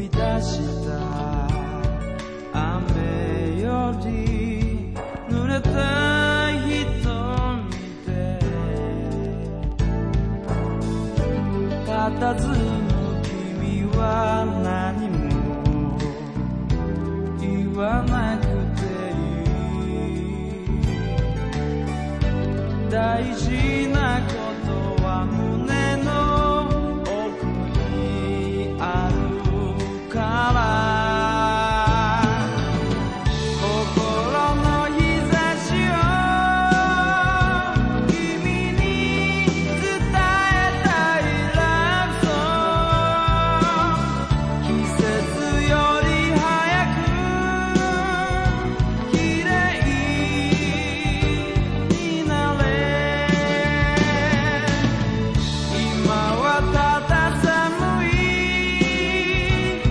い出した雨より濡れた瞳で佇む君は何も言わなくていい大事